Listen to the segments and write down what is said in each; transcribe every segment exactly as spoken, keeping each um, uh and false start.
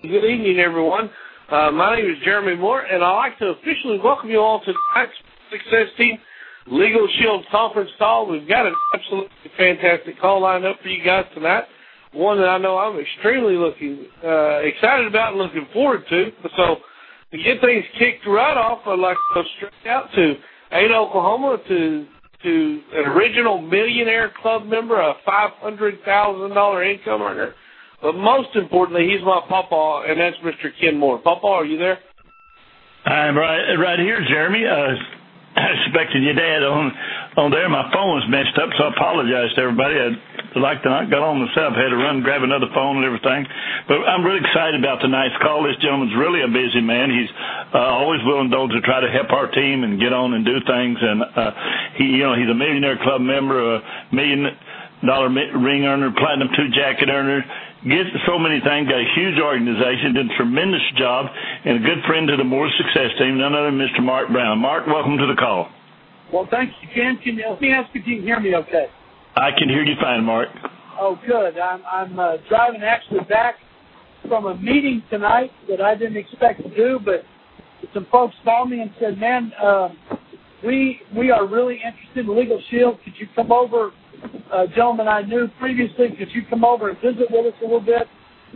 Good evening, everyone. Uh, my name is Jeremy Moore, and I'd like to officially welcome you all to tonight's Success Team Legal Shield conference call. We've got an absolutely fantastic call lined up for you guys tonight, one that I know I'm extremely looking uh, excited about and looking forward to. So to get things kicked right off, I'd like to go straight out to Ada, Oklahoma, to to an original Millionaire Club member, a five hundred thousand dollars income earner. But most importantly, he's my papa, and that's Mister Ken Moore. Papa, are you there? I'm right right here, Jeremy. Uh, I expected your dad on on there. My phone was messed up, so I apologize to everybody. I like to not got on myself. Had to run, grab another phone and everything. But I'm really excited about tonight's call. This gentleman's really a busy man. He's uh, always willing though to try to help our team and get on and do things. And uh, he, you know, he's a Millionaire Club member, a million dollar ring earner, platinum two jacket earner. Gets so many things, got a huge organization, did a tremendous job, and a good friend to the Moore Success Team, none other than Mister Mark Brown. Mark, welcome to the call. Well, thank you, Ken. Can, let me ask if you can hear me okay. I can hear you fine, Mark. Oh, good. I'm, I'm uh, driving actually back from a meeting tonight that I didn't expect to do, but some folks called me and said, man, uh, we we are really interested in Legal Shield. Could you come over? Uh, gentleman I knew previously, could you come over and visit with us a little bit?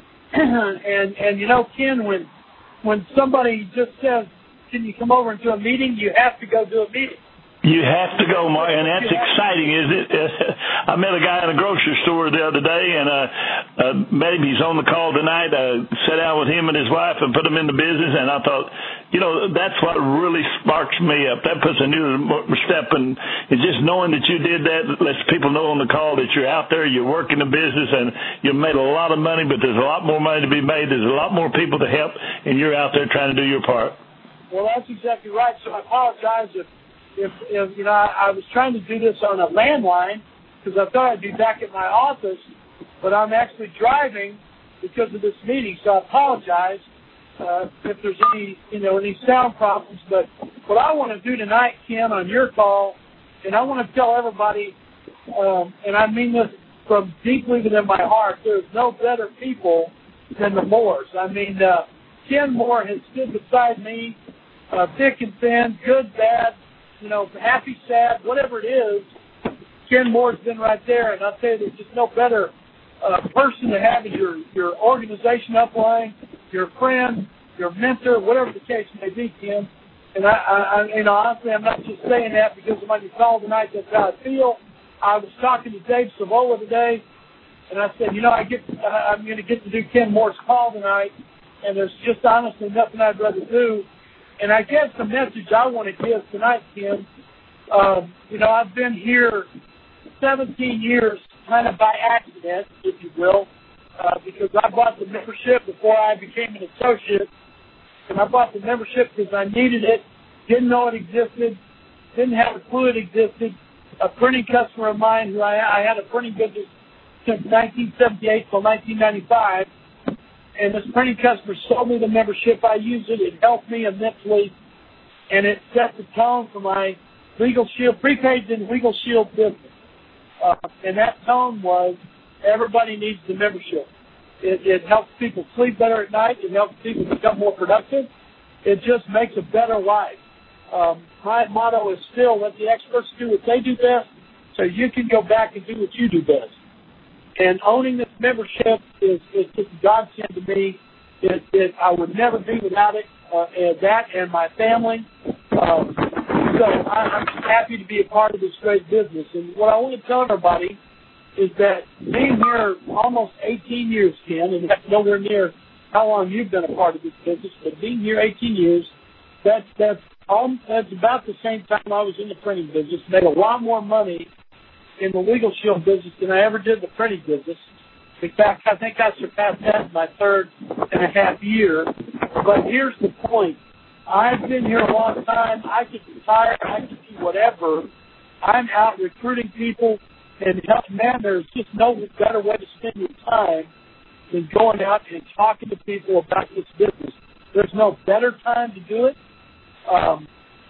and and you know, Ken, when when somebody just says, "Can you come over and do a meeting?" you have to go do a meeting. You have to go, Mark, and that's exciting, isn't it? I met a guy in a grocery store the other day, and uh, uh, met him. He's on the call tonight. Uh, sat down with him and his wife and put them in the business, and I thought, you know, that's what really sparks me up. That puts a new step in, and just knowing that you did that lets people know on the call that you're out there, you're working the business, and you've made a lot of money, but there's a lot more money to be made. There's a lot more people to help, and you're out there trying to do your part. Well, that's exactly right. So I apologize if, if, if you know, I, I was trying to do this on a landline because I thought I'd be back at my office, but I'm actually driving because of this meeting, so I apologize. Uh, if there's any, you know, any sound problems. But what I want to do tonight, Ken, on your call, and I want to tell everybody, um, and I mean this from deeply within my heart, there's no better people than the Moores. I mean, uh, Ken Moore has stood beside me, uh, thick and thin, good, bad, you know, happy, sad, whatever it is. Ken Moore's been right there, and I'll tell you, there's just no better uh, person to have in your, your organization upline, your friend, your mentor, whatever the case may be, Ken. And I, I, I, you know, honestly, I'm not just saying that because I'm on your call tonight. That's how I feel. I was talking to Dave Savola today, and I said, you know, I get, I'm going to get to do Ken Moore's call tonight, and there's just honestly nothing I'd rather do. And I guess the message I want to give tonight, Ken, um, you know, I've been here seventeen years, kind of by accident, if you will. Uh, because I bought the membership before I became an associate, and I bought the membership because I needed it, didn't know it existed, didn't have a clue it existed. A printing customer of mine, who I, I had a printing business since nineteen seventy-eight till nineteen ninety-five, and this printing customer sold me the membership. I used it. It helped me immensely, and it set the tone for my Legal Shield, prepaid and Legal Shield business. Uh, and that tone was, everybody needs the membership. It, it helps people sleep better at night. It helps people become more productive. It just makes a better life. Um, my motto is still, let the experts do what they do best so you can go back and do what you do best. And owning this membership is, is just a godsend to me. It, it, I would never be without it, uh, and that and my family. Um, so I, I'm just happy to be a part of this great business. And what I want to tell everybody is that being here almost eighteen years, Ken, and that's nowhere near how long you've been a part of this business, but being here eighteen years, that's that's all, that's about the same time I was in the printing business. Made a lot more money in the Legal Shield business than I ever did the printing business. In fact, I think I surpassed that in my third and a half year. But here's the point. I've been here a long time. I could retire. I could do whatever. I'm out recruiting people. And, man, there's just no better way to spend your time than going out and talking to people about this business. There's no better time to do it. Um,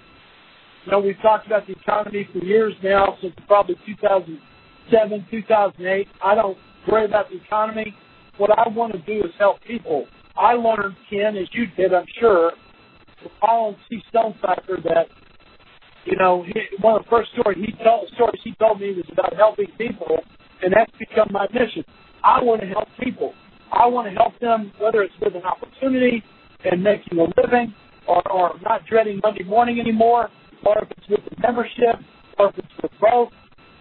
you know, we've talked about the economy for years now, since probably two thousand seven, two thousand eight. I don't worry about the economy. What I want to do is help people. I learned, Ken, as you did, I'm sure, from Colin C. Stonecipher that, you know, he, one of the first stories he told, stories he told me was about helping people, and that's become my mission. I want to help people. I want to help them, whether it's with an opportunity and making a living, or, or not dreading Monday morning anymore, or if it's with the membership, or if it's with both.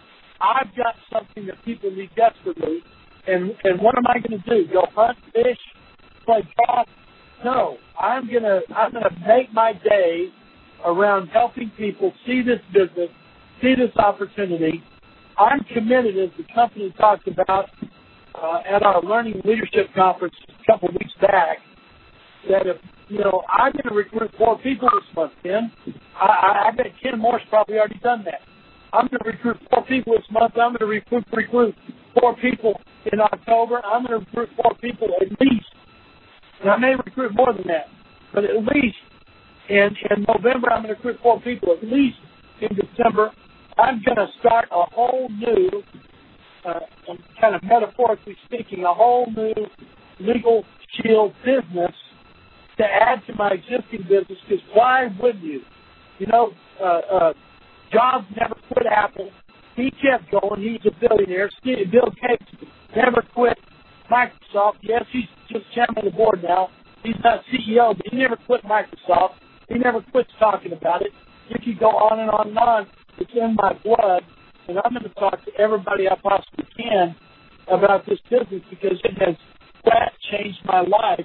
I've got something that people need desperately, and, and what am I going to do? Go hunt, fish, play golf? No, I'm gonna I'm gonna make my day around helping people see this business, see this opportunity. I'm committed, as the company talked about uh, at our Learning Leadership Conference a couple of weeks back, that if, you know, I'm going to recruit four people this month, Ken. I, I, I bet Ken Moore's probably already done that. I'm going to recruit four people this month. I'm going to recruit, recruit four people in October. I'm going to recruit four people at least. And I may recruit more than that, but at least in, in November I'm going to recruit four people. At least in December, I'm going to start a whole new, uh, kind of metaphorically speaking, a whole new Legal Shield business to add to my existing business, because why wouldn't you? You know, uh, uh, Jobs never quit Apple. He kept going. He's a billionaire. Bill Gates never quit Microsoft. Yes, he's just chairman of the board now. He's not C E O, but he never quit Microsoft. He never quits talking about it. You can go on and on and on. It's in my blood, and I'm going to talk to everybody I possibly can about this business, because it has flat changed my life.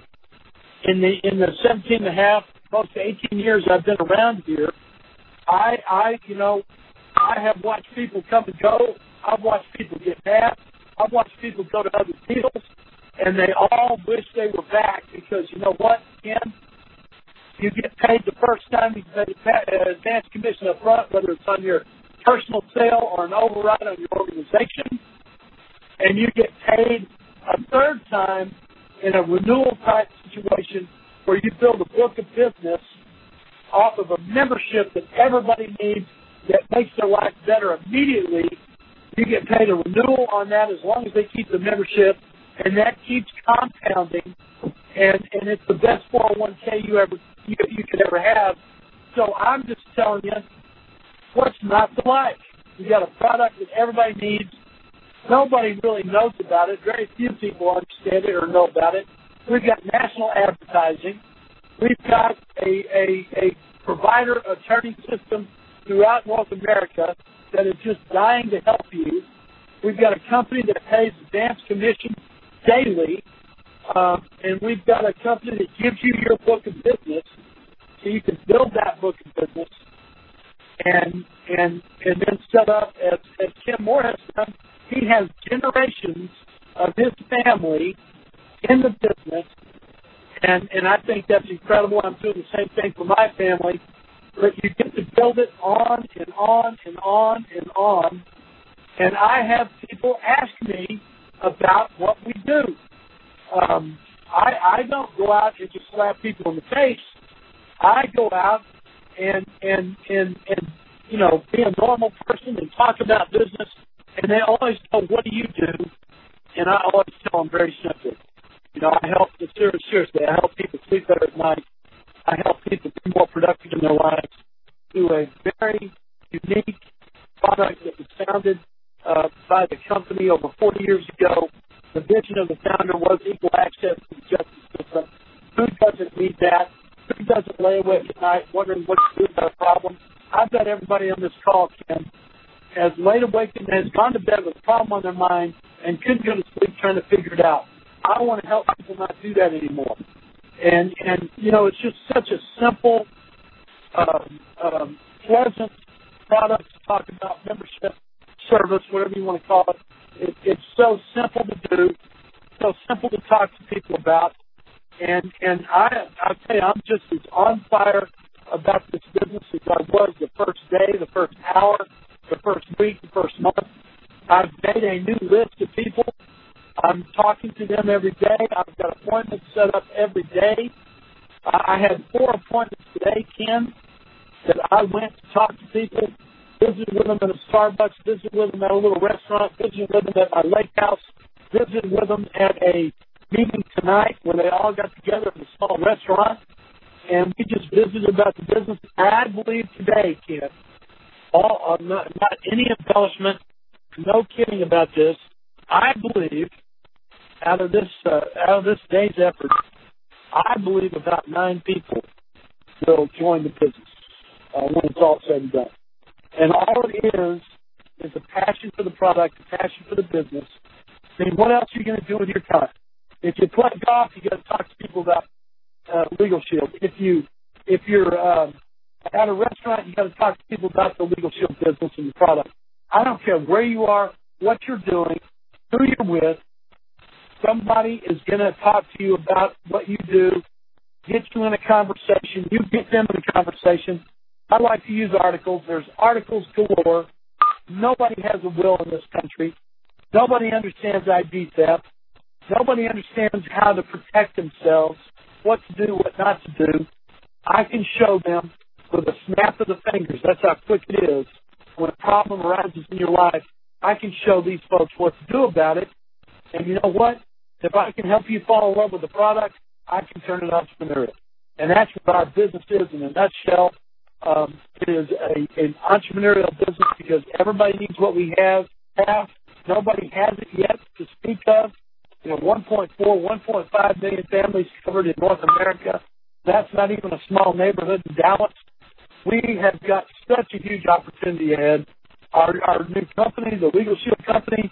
In the in the seventeen and a half, close to eighteen years I've been around here, I, I, you know, I have watched people come and go. I've watched people get mad. I've watched people go to other deals, and they all wish they were back, because you know what, Ken? You get paid the first time you pay uh, advance commission up front, whether it's on your personal sale or an override on your organization, and you get paid a third time in a renewal type situation where you build a book of business off of a membership that everybody needs, that makes their life better immediately. You get paid a renewal on that as long as they keep the membership, and that keeps compounding, and, and it's the best four oh one k you ever you, you could ever have. So I'm just telling you, what's not to like? You got a product that everybody needs. Nobody really knows about it. Very few people understand it or know about it. We've got national advertising. We've got a, a, a provider attorney system throughout North America that is just dying to help you. We've got a company that pays advance commission daily, uh, and we've got a company that gives you your book of business so you can build that book of business and and and then set up, as, as Kim Moore has done. He has generations of his family in the business, and, and I think that's incredible. I'm doing the same thing for my family. But you get to build it on and on and on and on. And I have people ask me about what we do. Um, I, I don't go out and just slap people in the face. I go out and, and, and, and, you know, be a normal person and talk about business. And they always go, what do you do? And I always tell them very simply. You know, I help, seriously, I help people sleep better at night. I help people be more productive in their lives through a very unique product that was founded uh, by the company over forty years ago. The vision of the founder was equal access to the justice system. Who doesn't need that? Who doesn't lay awake at night wondering what to do about a problem? I bet everybody on this call, Ken, has laid awake and has gone to bed with a problem on their mind and couldn't go to sleep trying to figure it out. I want to help people not do that anymore. And, and you know, it's just such a simple, um, um, pleasant product to talk about, membership, service, whatever you want to call it. it. It's so simple to do, so simple to talk to people about. And, and I, I'll tell you, I'm just as on fire about this business as I was the first day, the first hour, the first week, the first month. I've made a new list of people. I'm talking to them every day. I've got appointments set up every day. I had four appointments today, Ken, that I went to talk to people, visited with them at a Starbucks, visited with them at a little restaurant, visited with them at my lake house, visited with them at a meeting tonight where they all got together in a small restaurant, and we just visited about the business. I believe today, Ken, all, uh, not, not any embellishment, no kidding about this, I believe out of this uh, out of this day's effort, I believe about nine people will join the business uh, when it's all said and done. And all it is is a passion for the product, a passion for the business. I mean, what else are you going to do with your time? If you play golf, you got to talk to people about uh, Legal Shield. If you if you're um, at a restaurant, you got to talk to people about the Legal Shield business and the product. I don't care where you are, what you're doing, who you're with. Somebody is going to talk to you about what you do, get you in a conversation. You get them in a conversation. I like to use articles. There's articles galore. Nobody has a will in this country. Nobody understands I D theft. Nobody understands how to protect themselves, what to do, what not to do. I can show them with a snap of the fingers. That's how quick it is. When a problem arises in your life, I can show these folks what to do about it. And you know what? If I can help you fall in love with the product, I can turn it entrepreneurial. And that's what our business is in a nutshell. Um, it is a, an entrepreneurial business because everybody needs what we have. have. Nobody has it yet to speak of. You know, one point four, one point five million families covered in North America. That's not even a small neighborhood in Dallas. We have got such a huge opportunity ahead. Our, our new company, the Legal Shield Company,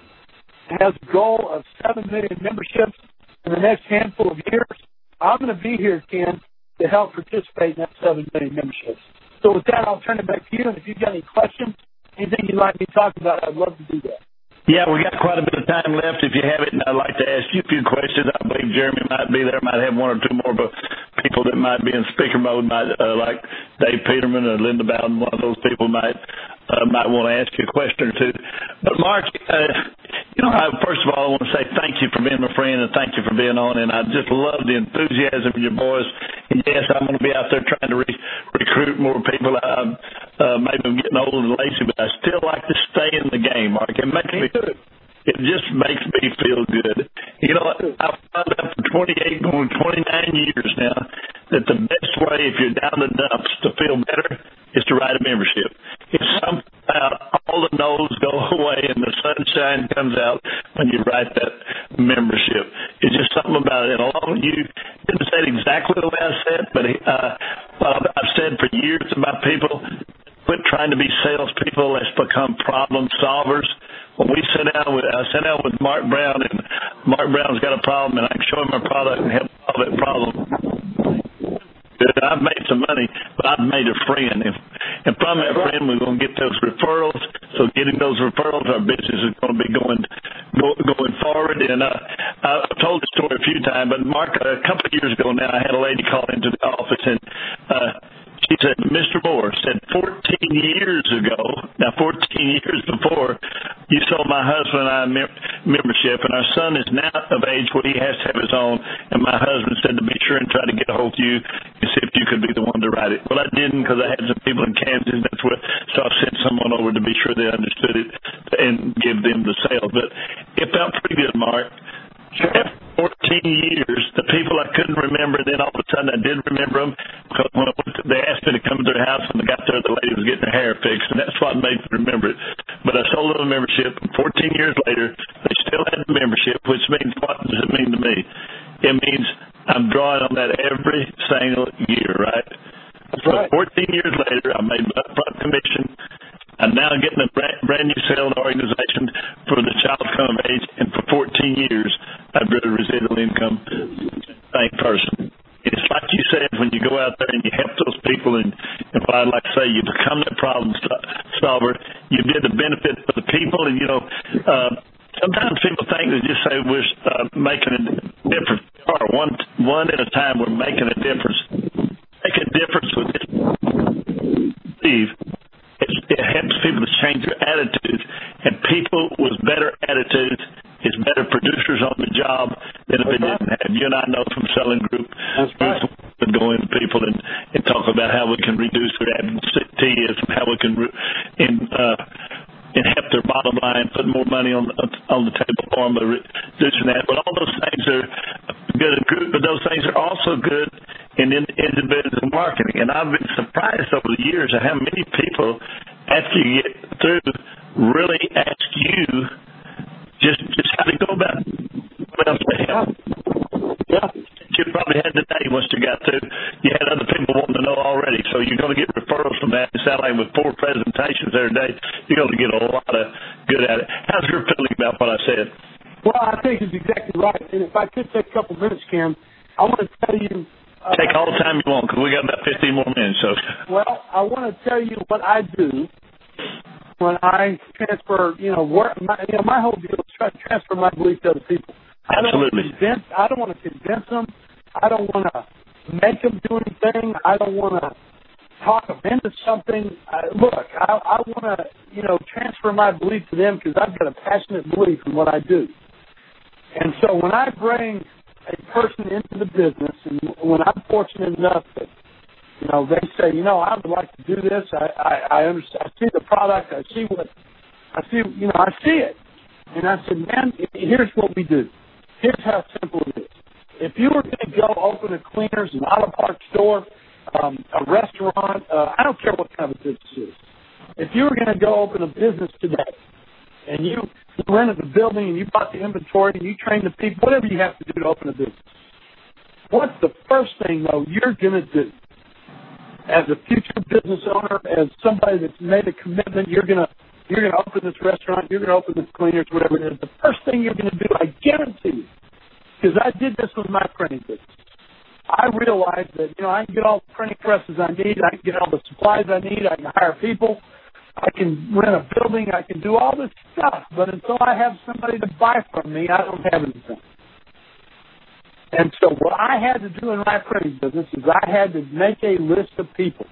has a goal of seven million memberships in the next handful of years. I'm going to be here, Ken, to help participate in that seven million memberships. So with that, I'll turn it back to you. And if you've got any questions, anything you'd like me to talk about, I'd love to do that. Yeah, we got quite a bit of time left. If you have it, and I'd like to ask you a few questions. I believe Jeremy might be there. Might have one or two more but people that might be in speaker mode, might uh, like Dave Peterman or Linda Bowden. One of those people might uh, might want to ask you a question or two. But Mark, uh, you know, I, first of all, I want to say thank you for being my friend and thank you for being on. And I just love the enthusiasm of your boys. And yes, I'm going to be out there trying to re- recruit more people. I, uh, maybe I'm getting old and lazy, but I still like to stay in the game, Mark. It makes me It just makes me feel good. You know, I've found out for twenty-eight, going twenty-nine years now, that the best way, if you're down the dumps, to feel better is to write a membership. If somehow all the no's go away and the sunshine comes out when you write that membership, it's just something about it. And along you didn't say it exactly the way I said, but uh, well, I've said for years about people, quit trying to be salespeople. Let's become problem solvers. When we sit down with, I sit down with Mark Brown, and Mark Brown's got a problem, and I can show him a product and help solve that problem. I've made some money, but I've made a friend. And, and from that friend, we're going to get those referrals. So getting those referrals, our business is going to be going go, going forward. And uh, I've told the story a few times, but Mark, a couple of years ago now, I had a lady call into the office, and uh, she said, Mister Moore said fourteen years ago, now fourteen years before, you sold my husband and I mem- membership, and our son is now of age where he has to have his own, and my husband said to be sure and try to get a hold of you and see if you could be the one to write it. Well, I didn't because I had some people in Kansas, that's where, so I sent someone over to be sure they understood it and give them the sale. But it felt pretty good, Mark. After fourteen years, the people I couldn't remember, then all of a sudden I did remember them because when I went to, they asked me to come to their house, and I got there, the lady was getting her hair fixed, and that's what made me remember it. But I sold them a membership, and fourteen years later, they still had the membership, which means, what does it mean to me? It means I'm drawing on that every single year, right? That's so right. fourteen years later, I made my upfront commission. I'm now getting a brand, brand new sales organization for the child come of age, and for fourteen years, I've built a residual income same person. It's like you said, when you go out there and you help those people, and, and what I'd like to say, you become that problem solver. You did the benefit for the people, and, you know, uh, sometimes people think they just say we're uh, making a difference. Or one, one at a time, we're making a difference. Make a difference with this. Steve. It, it helps people to change their attitudes, and people with better attitudes is better producers on the job than if they didn't have. You and I know from Selling Group, That's right. we go into people and, and talk about how we can reduce their absenteeism, how we can re- and, uh, and help their bottom bottom line, putting more money on on the table for them, reducing that. But all those things are good in group, but those things are also good in, in individual marketing. And I've been surprised over the years at how many people, after you get through, really ask you just just how to go about it. What else to help? Yeah. You probably had today once you got through. You had other people wanting to know already, so you're going to get referrals from that. It sounds like with four presentations every day, you're going to get a lot of good at it. How's your feeling about what I said? Well, I think it's exactly right. And if I could take a couple minutes, Cam, I want to tell you. Uh, take all the time you want, because we got about fifteen more minutes. So. Well, I want to tell you what I do when I transfer. You know, work. My, you know, my whole deal is try to transfer my belief to other people. Absolutely. I don't want to convince, I don't want to convince them. I don't want to make them do anything. I don't want to talk them into something. I, look, I, I want to, you know, transfer my belief to them because I've got a passionate belief in what I do. And so when I bring a person into the business, and when I'm fortunate enough that, you know, they say, you know, I would like to do this. I, I, I understand. I see the product. I see what, I see, you know, I see it. And I said, man, here's what we do. Here's how simple it is. If you were going to go open a cleaners, an auto parts store, um, a restaurant, uh, I don't care what kind of a business it is. If you were going to go open a business today, and you, you rented the building and you bought the inventory and you trained the people, whatever you have to do to open a business, what's the first thing, though, you're going to do? As a future business owner, as somebody that's made a commitment, you're going to you're going to open this restaurant, you're going to open this cleaners, whatever it is. The first thing you're going to do, I guarantee you, because I did this with my printing business. I realized that, you know, I can get all the printing presses I need, I can get all the supplies I need, I can hire people, I can rent a building, I can do all this stuff, but until I have somebody to buy from me, I don't have anything. And so what I had to do in my printing business is I had to make a list of people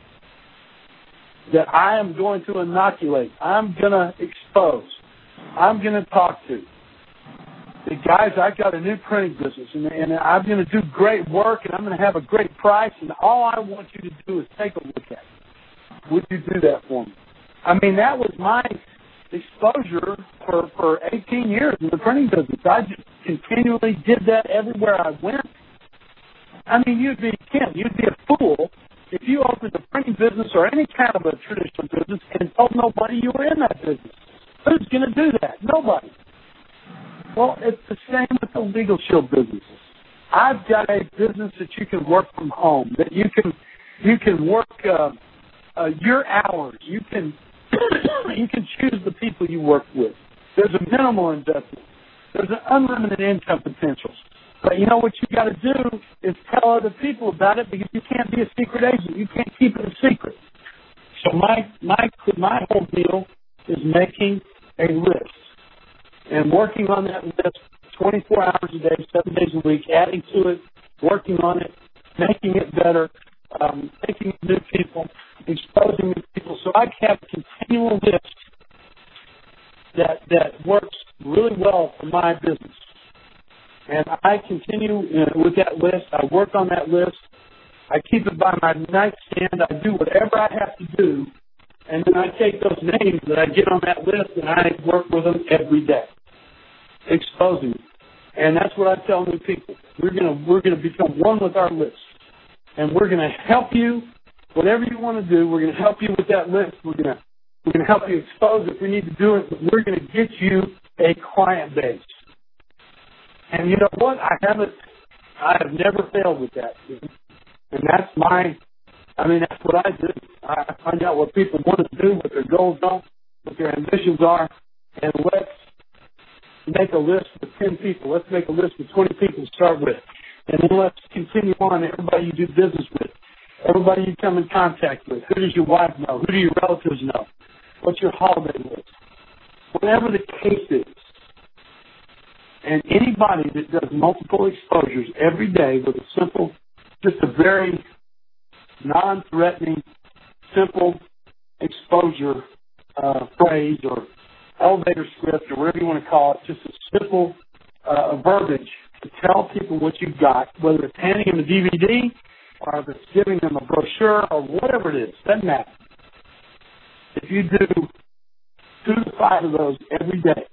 that I am going to inoculate, I'm going to expose, I'm going to talk to. The guys, I've got a new printing business, and, and I'm going to do great work, and I'm going to have a great price, and all I want you to do is take a look at it. Would you do that for me? I mean, that was my exposure for, for eighteen years in the printing business. I just continually did that everywhere I went. I mean, you'd be, Ken, you'd be a fool if you opened a printing business or any kind of a traditional business and told nobody you were in that business. Who's going to do that? Nobody. Well, it's the same with the Legal Shield business. I've got a business that you can work from home, that you can you can work uh, uh, your hours. You can you can choose the people you work with. There's a minimal investment. There's an unlimited income potential. But you know what you got to do is tell other people about it, because you can't be a secret agent. You can't keep it a secret. So my my my whole deal is making a list and working on that list twenty-four hours a day, seven days a week, adding to it, working on it, making it better, um, taking new people, exposing new people. So I have a continual list that that works really well for my business. And I continue uh, with that list. I work on that list. I keep it by my nightstand. I do whatever I have to do. And then I take those names that I get on that list and I work with them every day, exposing them. And that's what I tell new people. We're gonna we're gonna become one with our list, and we're gonna help you. Whatever you want to do, we're gonna help you with that list. We're gonna we're gonna help you expose if we need to do it. But we're gonna get you a client base. And you know what? I haven't. I have never failed with that. And that's my. I mean, that's what I do. I find out what people want to do, what their goals are, what their ambitions are, and let's make a list with ten people. Let's make a list with twenty people to start with. And then let's continue on. Everybody you do business with, everybody you come in contact with. Who does your wife know? Who do your relatives know? What's your holiday list? Whatever the case is. And anybody that does multiple exposures every day with a simple, just a very non-threatening, simple exposure uh, phrase or elevator script or whatever you want to call it, just a simple uh, verbiage to tell people what you've got, whether it's handing them a D V D or if it's giving them a brochure or whatever it is, doesn't matter. If you do two to five of those every day,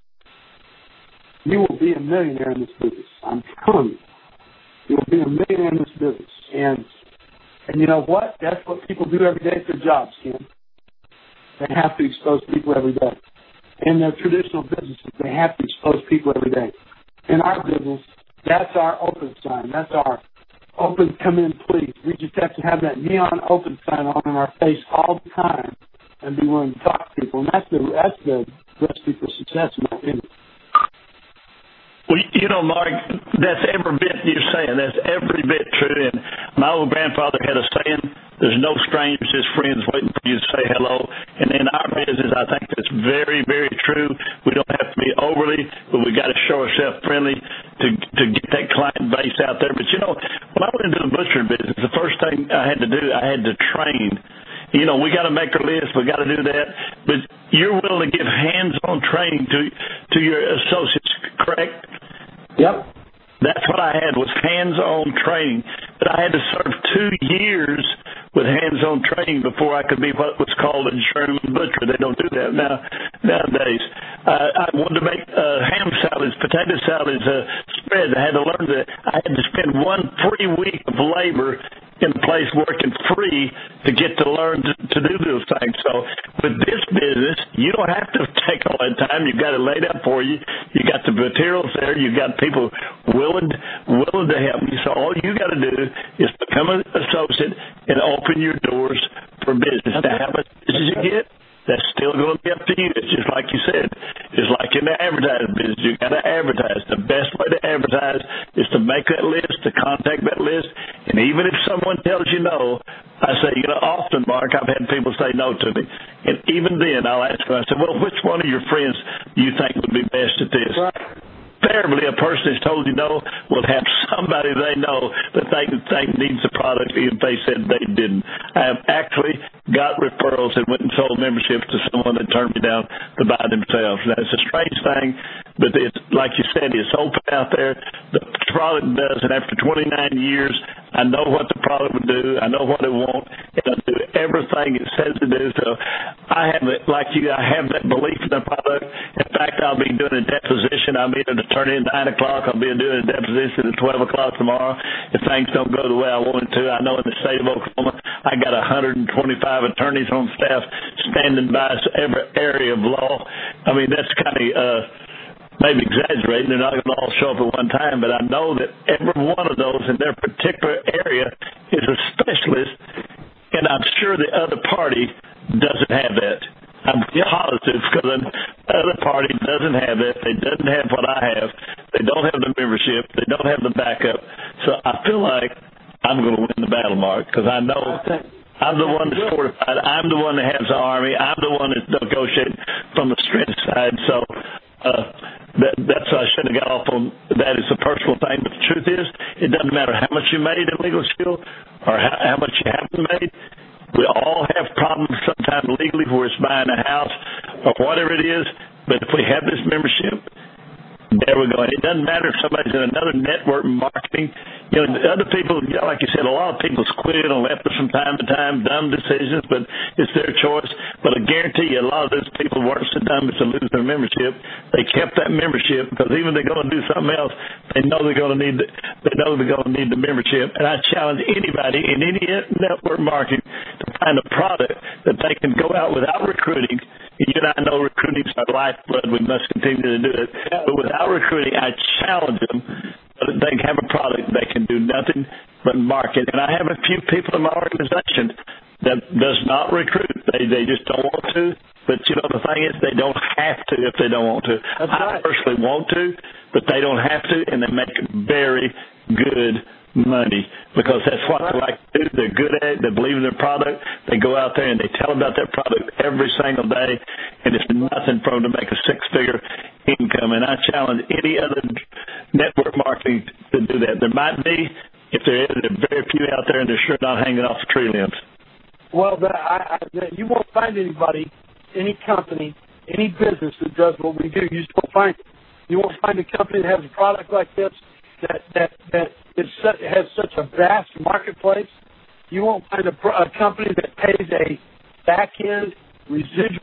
you will be a millionaire in this business. I'm telling you. You will be a millionaire in this business. And and you know what? That's what people do every day at their jobs, Ken. They have to expose people every day. In their traditional businesses, they have to expose people every day. In our business, that's our open sign. That's our open, come in, please. We just have to have that neon open sign on in our face all the time and be willing to talk to people. And that's the, that's the recipe for success, in my opinion. Well, you know, Mark, that's every bit you're saying. That's every bit true. And my old grandfather had a saying, there's no strangers, just friends waiting for you to say hello. And in our business, I think that's very, very true. We don't have to be overly, but we got to show ourselves friendly to to get that client base out there. But, you know, when I went into the butchering business, the first thing I had to do, I had to train. You know, we got to make our list. We got to do that. But you're willing to give hands-on training to to your associates, correct? Yep. That's what I had was hands-on training. But I had to serve two years with hands-on training before I could be what was called a journeyman butcher. They don't do that now nowadays. Uh, I wanted to make uh, ham salads, potato salads, uh, spreads. I had to learn that. I had to spend one free week of labor in a place working free to get to learn to, to do those things. So with this business, you don't have to take all that time. You've got it laid out for you. You got the materials there. You've got people willing willing to help you. So all you got to do is become an associate and open your doors for business. Now, how much business you get, that's still going to be up to you. It's just like you said. It's like in the advertising business. You got to advertise. The best way to advertise is to make that list, to contact that list. And even if someone tells you no, I say, you know, often, Mark, I've had people say no to me. And even then, I'll ask them, I say, well, which one of your friends do you think would be best at this? Right. Invariably, a person that's told you no will have somebody they know that they think needs the product, even if they said they didn't. I have actually got referrals and went and sold memberships to someone that turned me down to buy themselves. Now, it's a strange thing, but it's like you said, it's open out there. The product does, and after twenty-nine years, I know what the product would do. I know what it won't, and I do everything it says to do. So I have it, like you, I have that belief in the product. In fact, I'll be doing a deposition. I'll be able to turn in at nine o'clock. I'll be doing a deposition at twelve o'clock tomorrow. If things don't go the way I wanted to, I know in the state of Oklahoma, I got one hundred twenty-five attorneys on staff standing by every area of law. I mean, that's kind of uh, maybe exaggerating. They're not going to all show up at one time, but I know that every one of those in their particular area is a specialist, and I'm sure the other party doesn't have that. I'm positive because the other party doesn't have that. They doesn't have what I have. They don't have the membership. They don't have the backup. So I feel like I'm going to win the battle, Mark, because I know I'm the one that's fortified. I'm the one that has the Army. I'm the one that's negotiating from the strength side. So uh, that, that's why I shouldn't have got off on that. It's a personal thing. But the truth is, it doesn't matter how much you made in Legal Shield or how, how much you haven't made. We all have problems sometimes legally where it's buying a house or whatever it is, but if we have this membership, there we go. And it doesn't matter if somebody's in another network marketing. You know, other people, you know, like you said, a lot of people's quit and left us from time to time, dumb decisions, but it's their choice. But I guarantee you a lot of those people weren't so dumb as to lose their membership. They kept that membership because even if they're going to do something else, they know they're going to need the, they know they're going to need the membership. And I challenge anybody in any network marketing to find a product that they can go out without recruiting. You and I know recruiting is our lifeblood. We must continue to do it. But without recruiting, I challenge them that they have a product they can do nothing but market. And I have a few people in my organization that does not recruit. They they just don't want to. But, you know, the thing is they don't have to if they don't want to. That's I right. personally want to, but they don't have to, and they make very good money because that's what they like to do. They're good at it. They believe in their product. They go out there and they tell about their product every single day, and it's nothing for them to make a six-figure income. And I challenge any other network marketing to do that. There might be. If there is, there are very few out there, and they're sure not hanging off the tree limbs. Well, but I, I, you won't find anybody, any company, any business that does what we do. You just won't find it. You won't find a company that has a product like this that that that is such, has such a vast marketplace. You won't find a, a company that pays a back-end residual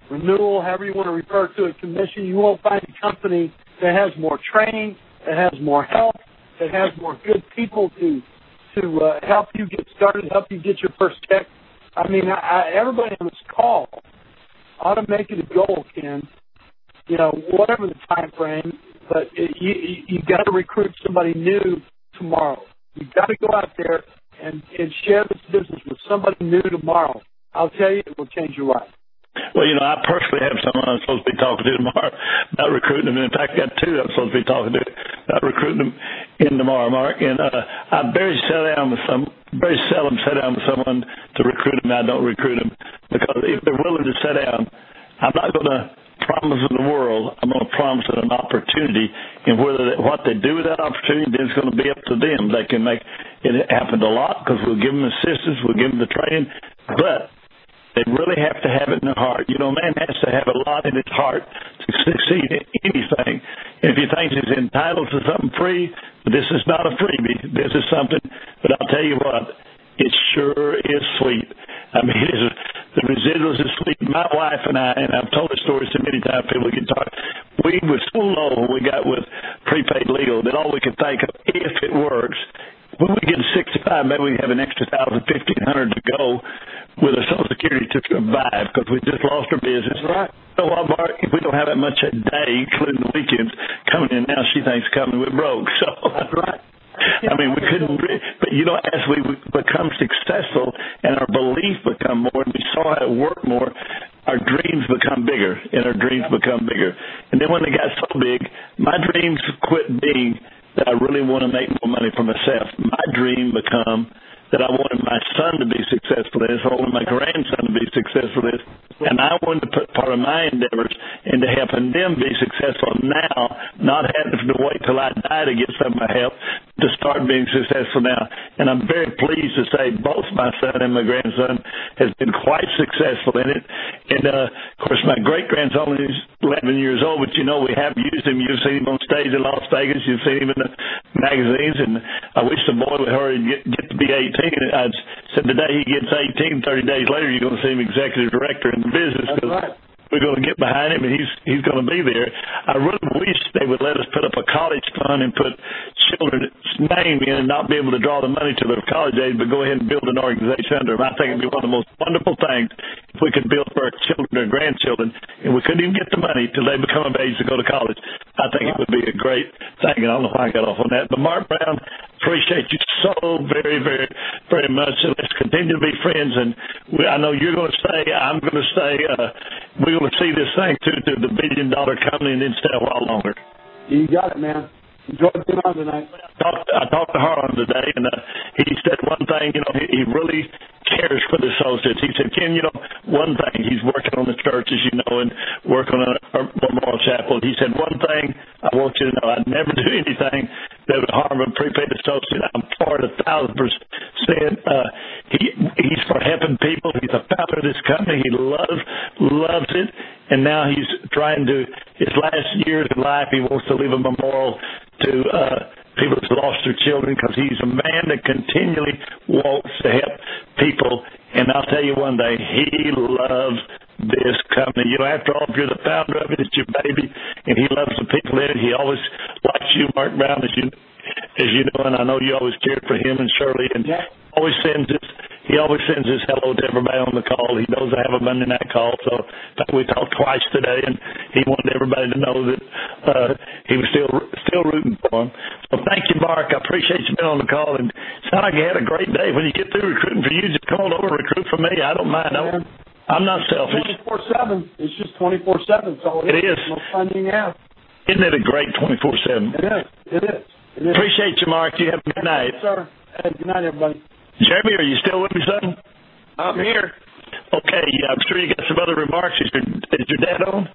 renewal, however you want to refer to it, commission. You won't find a company that has more training, that has more help, that has more good people to to uh, help you get started, help you get your first check. I mean, I, I, everybody on this call ought to make it a goal, Ken, you know, whatever the time frame, but it, you, you got to recruit somebody new tomorrow. You've got to go out there and, and share this business with somebody new tomorrow. I'll tell you, it will change your life. Well, you know, I personally have someone I'm supposed to be talking to tomorrow about recruiting them. In fact, I got two I'm supposed to be talking to about recruiting them in tomorrow, Mark. And uh, I very seldom with some, very seldom sit down with someone to recruit them. I don't recruit them because if they're willing to sit down, I'm not going to promise them the world. I'm going to promise them an opportunity, and whether they, what they do with that opportunity, then it's going to be up to them. They can make it happen a lot because we'll give them assistance, we'll give them the training, but they really have to have it in their heart. You know, a man has to have a lot in his heart to succeed in anything. And if he thinks he's entitled to something free, this is not a freebie. This is something, but I'll tell you what, it sure is sweet. I mean, it is, the residuals is sweet. My wife and I, and I've told the story so many times, people get tired. We were so low when we got with prepaid legal that all we could think of, if it works, when we get to sixty-five, maybe we have an extra thousand, fifteen hundred to go with our Social Security to survive because we just lost our business. Right. So, well, Mark, if we don't have that much a day, including the weekends, coming in now, she thinks coming we're broke. So that's right. I mean, we couldn't, but you know, as we become successful and our belief become more, and we saw how it worked more, our dreams become bigger, and our dreams become bigger. And then when they got so big, my dreams quit being that I really want to make more money for myself. My dream become that I wanted my son to be successful in this, I wanted my grandson to be successful in this, and I wanted to put part of my endeavors into helping them be successful now, not having to wait till I die to get some of my help to start being successful now. And I'm very pleased to say both my son and my grandson has been quite successful in it. And, uh, of course, my great-grandson is eleven years old, but, you know, we have used him. You've seen him on stage in Las Vegas. You've seen him in the magazines. And I wish the boy would hurry and get, get to be eighteen. I said the day he gets eighteen, thirty days later, you're going to see him executive director in the business. That's right. We're going to get behind him, and he's he's going to be there. I really wish they would let us put up a college fund and put children's name in and not be able to draw the money to their college age, but go ahead and build an organization under them. I think it would be one of the most wonderful things if we could build for our children or grandchildren, and we couldn't even get the money till they become of age to go to college. I think it would be a great thing, and I don't know why I got off on that. But Mark Brown, appreciate you so very, very, very much. And let's continue to be friends. And we, I know you're going to stay. I'm going to stay. Uh, we're going to see this thing to, to the billion dollar company and then stay a while longer. You got it, man. Enjoy being on tonight. I talked, I talked to Harlan today, and uh, he said one thing, you know, he, he really cares for the associates. He said, Ken, you know, one thing, he's working on the church, as you know, and working on a Memorial Chapel. He said, one thing I want you to know, I'd never do anything that would harm a prepaid associate. I'm for it a thousand percent. Uh, he, he's for helping people. He's a founder of this company. He loves, loves it. And now he's trying to, his last years of life, he wants to leave a memorial to uh, people who've lost their children because he's a man that continually wants to help people. And I'll tell you one thing, he loves this company. You know, after all, if you're the founder of it, it's your baby, and he loves the people in it. He always likes you, Mark Brown, as you as you know, and I know you always cared for him and Shirley, and yeah. always sends his, he always sends his hello to everybody on the call. He knows I have a Monday night call, so in fact, we talked twice today, and he wanted everybody to know that uh, he was still still rooting for him. So thank you, Mark. I appreciate you being on the call, and it sounded like you had a great day. When you get through recruiting for you, just come on over and recruit for me. I don't mind. I don't, I'm not selfish. twenty-four seven. It's just twenty-four seven. So it is. No funding out. Isn't it a great twenty-four seven? It is. It is. It is. Appreciate you, Mark. You have a good night. Yes, sir. Hey, good night, everybody. Jeremy, are you still with me, son? I'm here. Okay. Yeah, I'm sure you got some other remarks. Is your, is your dad on?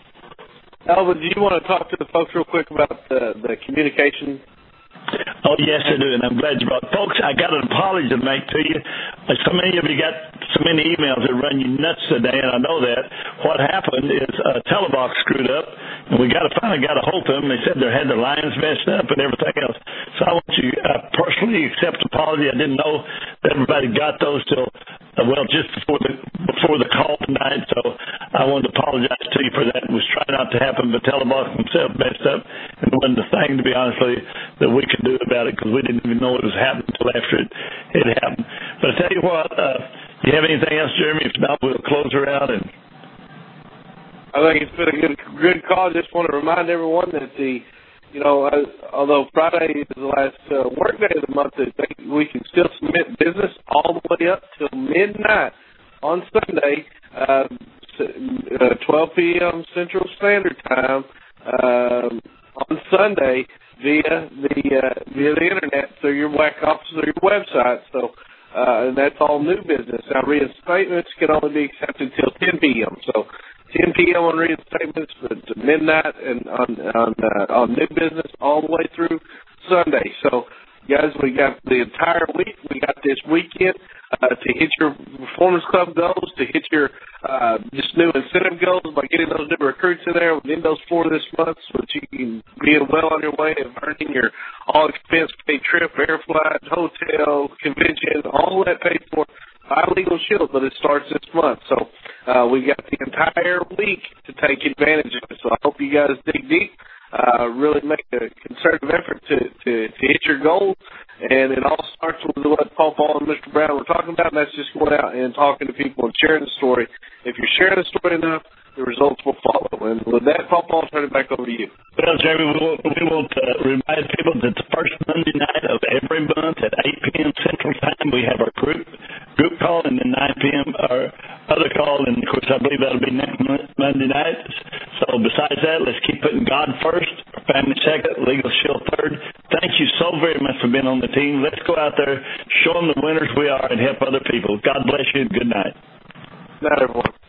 Elvin, do you want to talk to the folks real quick about the, the communication? Oh, yes, I do, and I'm glad you brought it. Folks, I got an apology to make to you. So many of you got so many emails that run you nuts today, and I know that. What happened is uh, Telebox screwed up, and we got to finally got a hold of them. They said they had their lines messed up and everything else. So I want you to uh, personally accept apology. I didn't know that everybody got those till Uh, well, just before the before the call tonight, so I wanted to apologize to you for that. It was trying not to happen, but Telebox himself messed up, and it wasn't a thing, to be honest with you, that we could do about it because we didn't even know it was happening until after it, it happened. But I tell you what, uh, you have anything else, Jeremy? If not, we'll close her out. And I think it's been a good good call. Just want to remind everyone that the You know, uh, although Friday is the last uh, work day of the month, that they, we can still submit business all the way up till midnight on Sunday, uh, uh, twelve p.m. Central Standard Time um, on Sunday via the uh, via the internet through your W A C office or your website. So, uh, and that's all new business. Now, reinstatements can only be accepted till ten p.m. So. ten p.m. on reinstatements, but to midnight and on on, uh, on new business all the way through Sunday. So, guys, we got the entire week. We got this weekend uh, to hit your Performance Club goals, to hit your uh, just new incentive goals by getting those new recruits in there. We need those four this month so that you can be well on your way of earning your all-expense-paid trip, air flight, hotel, convention, all that paid for by Legal Shield, but it starts this month. So uh, we got the entire week to take advantage of it. So I hope you guys dig deep, uh, really make a concerted effort to, to, to hit your goals. And it all starts with what Paul Paul and Mister Brown were talking about, and that's just going out and talking to people and sharing the story. If you're sharing the story enough, the results will follow. And with that, Paul Paul, I'll turn it back over to you. Well, Jeremy, we want, we want to remind people that the first Monday night of every month at eight p.m. Central Time, we have our group group call, and then nine p.m. our other call, and, of course, I believe that'll be next Monday night. So besides that, let's keep putting God first, our family second, Legal Shield third. Thank you so very much for being on the team. Let's go out there, show them the winners we are, and help other people. God bless you, and good night. Good night, everyone.